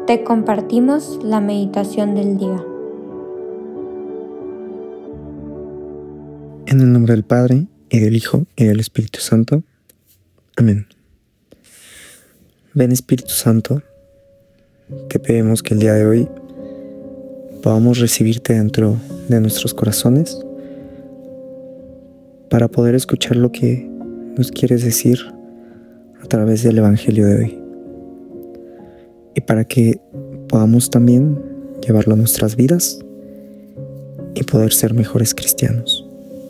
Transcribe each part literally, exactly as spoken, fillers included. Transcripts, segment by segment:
te compartimos la meditación del día. En el nombre del Padre, y del Hijo, y del Espíritu Santo. Amén. Ven, Espíritu Santo, te pedimos que el día de hoy podamos recibirte dentro de nuestros corazones para poder escuchar lo que nos quieres decir a través del Evangelio de hoy, y para que podamos también llevarlo a nuestras vidas y poder ser mejores cristianos.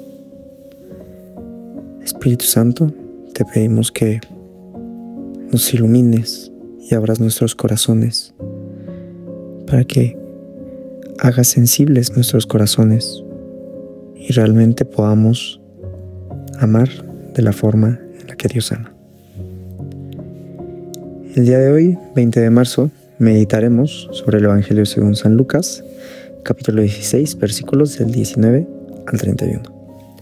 Espíritu Santo, te pedimos que nos ilumines y abras nuestros corazones para que hagas sensibles nuestros corazones y realmente podamos amar de la forma en la que Dios ama. El día de hoy, veinte de marzo, meditaremos sobre el Evangelio según San Lucas, capítulo dieciséis, versículos del diecinueve al treinta y uno.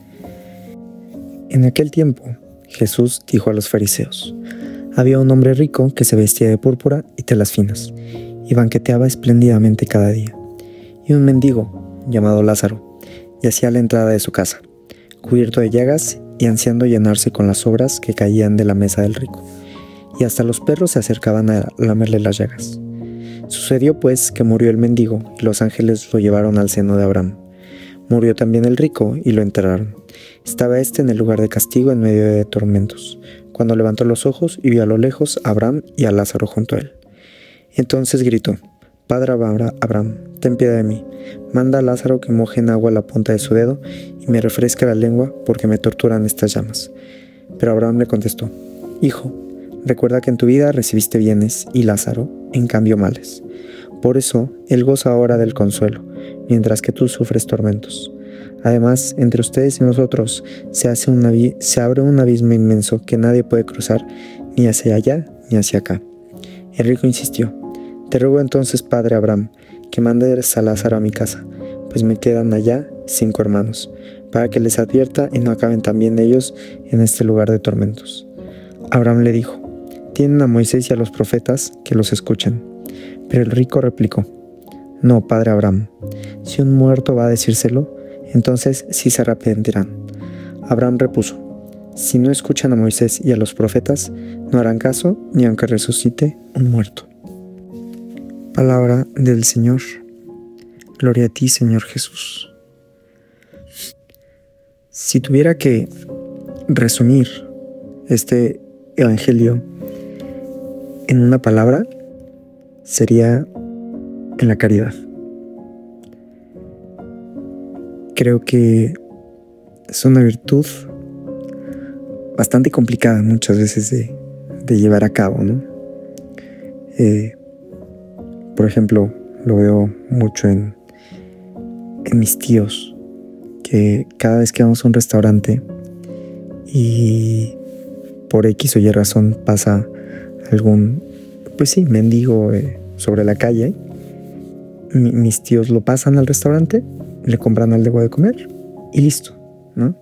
En aquel tiempo, Jesús dijo a los fariseos: había un hombre rico que se vestía de púrpura y telas finas, y banqueteaba espléndidamente cada día. Y un mendigo, llamado Lázaro, yacía a la entrada de su casa, cubierto de llagas y ansiando llenarse con las sobras que caían de la mesa del rico, y hasta los perros se acercaban a lamerle las llagas. Sucedió pues que murió el mendigo, y los ángeles lo llevaron al seno de Abraham. Murió también el rico, y lo enterraron. Estaba éste en el lugar de castigo en medio de tormentos, cuando levantó los ojos y vio a lo lejos a Abraham y a Lázaro junto a él. Entonces gritó: Padre Abraham, ten piedad de mí, manda a Lázaro que moje en agua la punta de su dedo y me refresque la lengua, porque me torturan estas llamas. Pero Abraham le contestó: Hijo, recuerda que en tu vida recibiste bienes y Lázaro, en cambio, males. Por eso él goza ahora del consuelo, mientras que tú sufres tormentos. Además, entre ustedes y nosotros se, hace un avi- se abre un abismo inmenso que nadie puede cruzar, ni hacia allá ni hacia acá. El rico insistió: Te ruego entonces, padre Abraham, que mandes a Lázaro a mi casa, pues me quedan allá cinco hermanos, para que les advierta y no acaben también ellos en este lugar de tormentos. Abraham le dijo: Tienen a Moisés y a los profetas, que los escuchen. Pero el rico replicó: No, padre Abraham, si un muerto va a decírselo, entonces sí se arrepentirán. Abraham repuso: Si no escuchan a Moisés y a los profetas, no harán caso ni aunque resucite un muerto. Palabra del Señor. Gloria a ti, Señor Jesús. Si tuviera que resumir este Evangelio en una palabra, sería en la caridad. Creo que es una virtud bastante complicada muchas veces de, de llevar a cabo, ¿no? Eh, por ejemplo, lo veo mucho en, en mis tíos, que cada vez que vamos a un restaurante y por X o Y razón pasa algún, pues sí, mendigo eh, sobre la calle, mi, mis tíos lo pasan al restaurante, le compran algo de comer y listo, ¿no?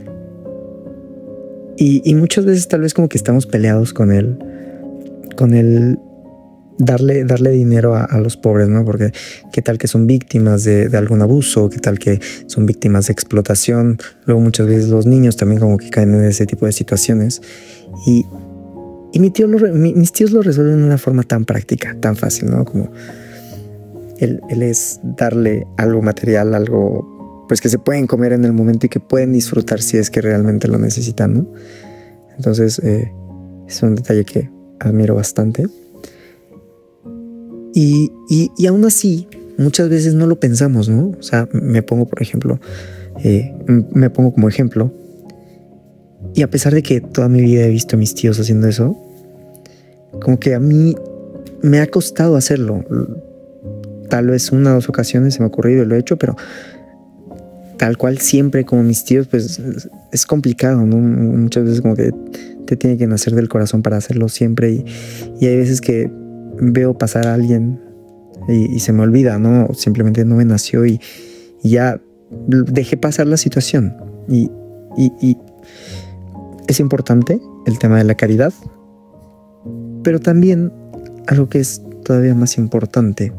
Y, y muchas veces tal vez como que estamos peleados con él, con el darle, darle dinero a, a los pobres, ¿no? Porque qué tal que son víctimas de, de algún abuso, qué tal que son víctimas de explotación. Luego muchas veces los niños también como que caen en ese tipo de situaciones. Y, y mi tío lo, mi, mis tíos lo resuelven de una forma tan práctica, tan fácil, ¿no? Como Él, él es darle algo material, algo pues que se pueden comer en el momento y que pueden disfrutar si es que realmente lo necesitan, ¿no? Entonces eh, es un detalle que admiro bastante. Y, y, y aún así, muchas veces no lo pensamos, ¿no? O sea, me pongo, por ejemplo, eh, me pongo como ejemplo, y a pesar de que toda mi vida he visto a mis tíos haciendo eso, como que a mí me ha costado hacerlo. Tal vez una o dos ocasiones se me ha ocurrido y lo he hecho, pero tal cual siempre como mis tíos, pues es complicado, ¿no? Muchas veces como que te tiene que nacer del corazón para hacerlo siempre, y, y hay veces que veo pasar a alguien y, y se me olvida, ¿no? Simplemente no me nació y, y ya dejé pasar la situación. Y, y, y es importante el tema de la caridad, pero también algo que es todavía más importante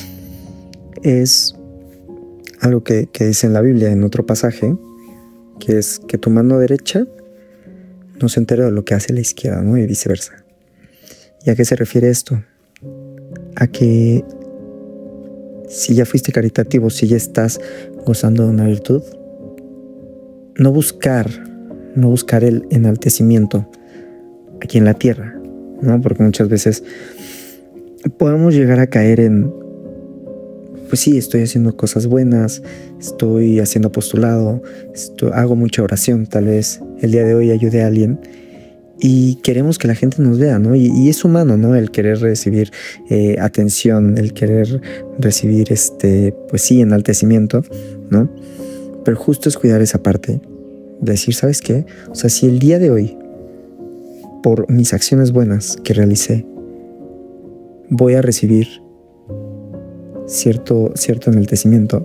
es algo que, que dice en la Biblia, en otro pasaje, que es que tu mano derecha no se entere de lo que hace la izquierda, ¿no? Y viceversa. ¿Y a qué se refiere esto? A que si ya fuiste caritativo, si ya estás gozando de una virtud, no buscar, no buscar el enaltecimiento aquí en la tierra, ¿no? Porque muchas veces podemos llegar a caer en, pues sí, estoy haciendo cosas buenas, estoy haciendo apostolado, estoy, hago mucha oración, tal vez el día de hoy ayude a alguien y queremos que la gente nos vea, ¿no? Y, y es humano, ¿no? El querer recibir eh, atención, el querer recibir, este, pues sí, enaltecimiento, ¿no? Pero justo es cuidar esa parte, de decir, ¿sabes qué? O sea, si el día de hoy, por mis acciones buenas que realicé, voy a recibir cierto, cierto enaltecimiento,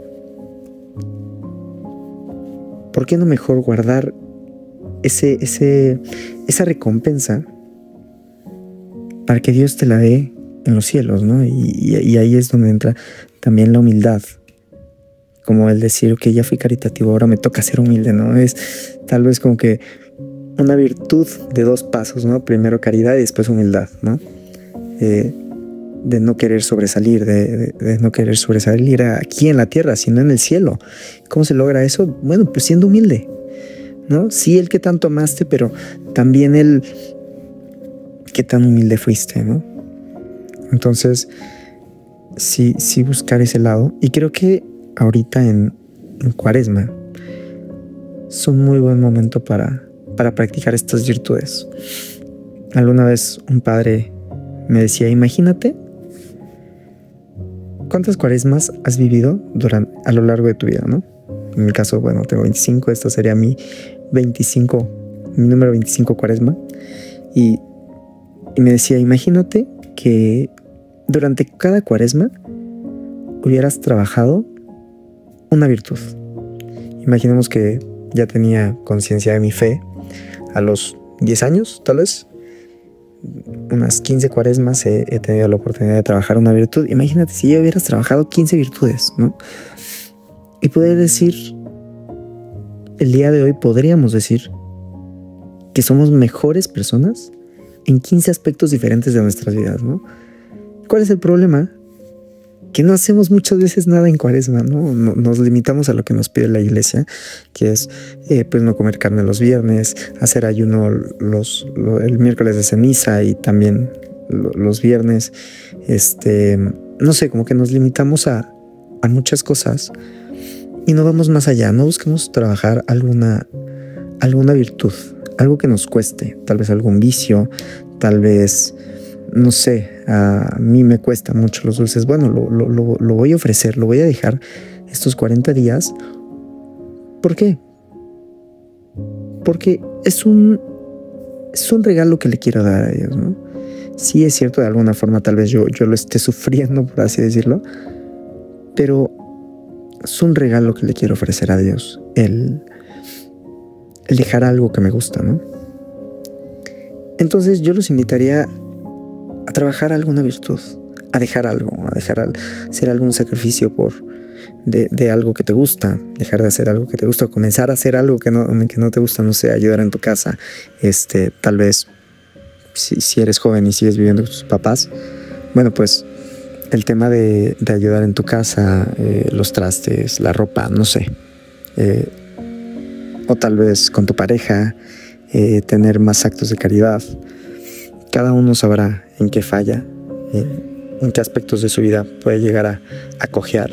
¿por qué no mejor guardar ese, ese, esa recompensa para que Dios te la dé en los cielos, ¿no? Y, y, y ahí es donde entra también la humildad, como el decir, ok, ya fui caritativo, ahora me toca ser humilde, ¿no? Es tal vez como que una virtud de dos pasos, ¿no? Primero caridad y después humildad, ¿no? Eh, de no querer sobresalir, de, de, de no querer sobresalir aquí en la tierra, sino en el cielo. ¿Cómo se logra eso? Bueno, pues siendo humilde, ¿no? Sí, el que tanto amaste, pero también el que tan humilde fuiste, ¿no? Entonces, sí, sí buscar ese lado. Y creo que ahorita en, en Cuaresma es un muy buen momento para, para practicar estas virtudes. Alguna vez un padre me decía, imagínate cuántas cuaresmas has vivido durante, a lo largo de tu vida, ¿no? En mi caso, bueno, tengo veinticinco, esta sería mi veinticinco, mi número veinticinco cuaresma. Y, y me decía, imagínate que durante cada cuaresma hubieras trabajado una virtud. Imaginemos que ya tenía conciencia de mi fe a los diez años, tal vez. Unas quince cuaresmas he, he tenido la oportunidad de trabajar una virtud. Imagínate si ya hubieras trabajado quince virtudes, ¿no? Y poder decir, el día de hoy podríamos decir que somos mejores personas en quince aspectos diferentes de nuestras vidas, ¿no? ¿Cuál es el problema? Que no hacemos muchas veces nada en cuaresma, ¿no? Nos limitamos a lo que nos pide la iglesia, que es eh, pues no comer carne los viernes, hacer ayuno los, lo, el miércoles de ceniza y también lo, los viernes. Este, no sé, como que nos limitamos a, a muchas cosas y no vamos más allá, no buscamos trabajar alguna, alguna virtud, algo que nos cueste, tal vez algún vicio, tal vez... No sé, a mí me cuesta mucho los dulces. Bueno, lo, lo, lo, lo voy a ofrecer, lo voy a dejar estos cuarenta días. ¿Por qué? Porque es un, es un regalo que le quiero dar a Dios, ¿no? Sí, es cierto, de alguna forma tal vez yo, yo lo esté sufriendo, por así decirlo, pero es un regalo que le quiero ofrecer a Dios, el, el dejar algo que me gusta, ¿no? Entonces yo los invitaría a trabajar alguna virtud, a dejar algo, a dejar al, hacer algún sacrificio por de, de algo que te gusta, dejar de hacer algo que te gusta, comenzar a hacer algo que no, que no te gusta, no sé, ayudar en tu casa, este, tal vez si, si eres joven y sigues viviendo con tus papás, bueno, pues el tema de, de ayudar en tu casa, eh, los trastes, la ropa, no sé, eh, o tal vez con tu pareja, eh, tener más actos de caridad. Cada uno sabrá en qué falla, en, en qué aspectos de su vida puede llegar a, a cojear.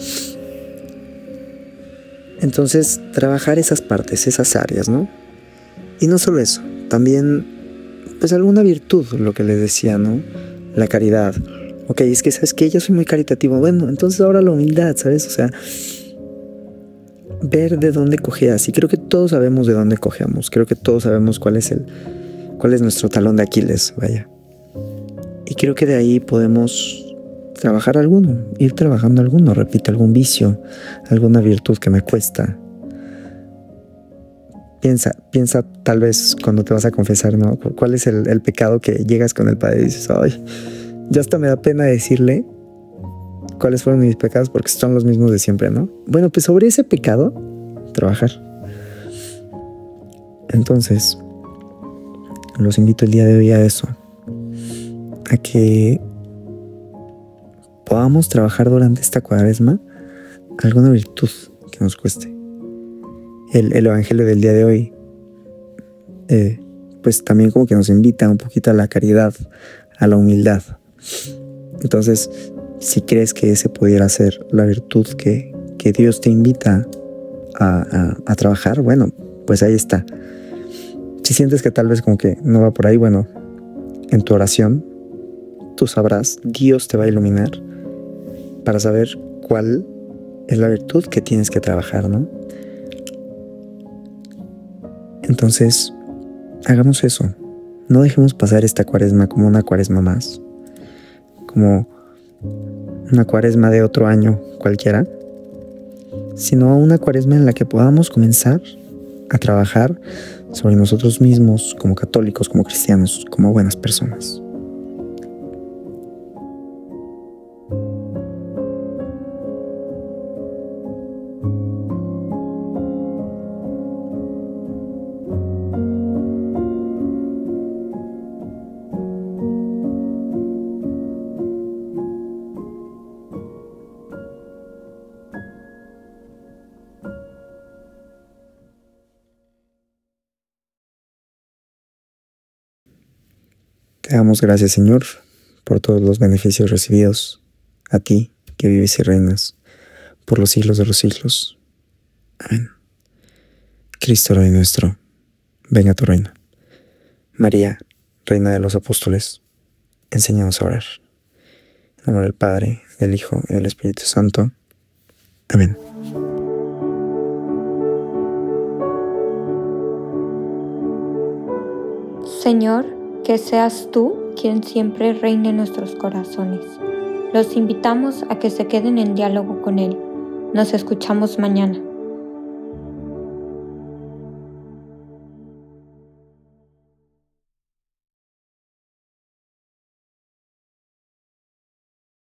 Entonces, trabajar esas partes, esas áreas, ¿no? Y no solo eso, también, pues alguna virtud, lo que les decía, ¿no? La caridad. Ok, es que, ¿sabes qué? Yo soy muy caritativo. Bueno, entonces ahora la humildad, ¿sabes? O sea, ver de dónde cojeas. Y creo que todos sabemos de dónde cojeamos. Creo que todos sabemos cuál es el... cuál es nuestro talón de Aquiles, vaya. Y creo que de ahí podemos trabajar alguno, ir trabajando alguno, repito, algún vicio, alguna virtud que me cuesta. Piensa, piensa tal vez cuando te vas a confesar, ¿no? ¿Cuál es el, el pecado que llegas con el Padre y dices, ay, Ya hasta me da pena decirle cuáles fueron mis pecados porque son los mismos de siempre, ¿no? Bueno, pues sobre ese pecado, trabajar. Entonces, los invito el día de hoy a eso, a que podamos trabajar durante esta cuaresma alguna virtud que nos cueste. El, el evangelio del día de hoy, eh, pues también como que nos invita un poquito a la caridad, a la humildad. Entonces, si crees que ese pudiera ser la virtud que, que Dios te invita a, a, a trabajar, bueno, pues ahí está. Si sientes que tal vez como que no va por ahí, bueno, en tu oración, tú sabrás, Dios te va a iluminar para saber cuál es la virtud que tienes que trabajar, ¿no? Entonces, hagamos eso. No dejemos pasar esta cuaresma como una cuaresma más, como una cuaresma de otro año cualquiera, sino una cuaresma en la que podamos comenzar a trabajar sobre nosotros mismos como católicos, como cristianos, como buenas personas. Te damos gracias, Señor, por todos los beneficios recibidos, a ti que vives y reinas por los siglos de los siglos. Amén. Cristo, Rey nuestro, venga a tu reino. María, Reina de los Apóstoles, enséñanos a orar. En nombre del Padre, del Hijo y del Espíritu Santo. Amén. Señor, que seas tú quien siempre reine en nuestros corazones. Los invitamos a que se queden en diálogo con Él. Nos escuchamos mañana.